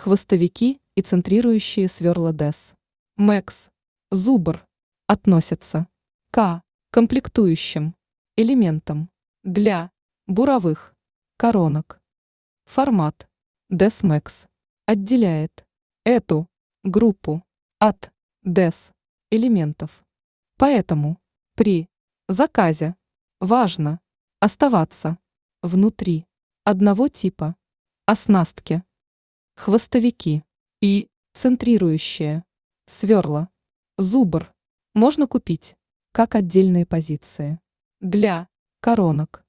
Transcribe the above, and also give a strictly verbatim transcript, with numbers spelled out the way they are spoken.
Хвостовики и центрирующие сверла ДЭС. МЭКС. Зубр. Относятся к комплектующим элементам для буровых коронок. Формат ДЭС МЭКС отделяет эту группу от ДЭС элементов. Поэтому при заказе важно оставаться внутри одного типа оснастки. Хвостовики и центрирующие сверла зубр можно купить как отдельные позиции для коронок.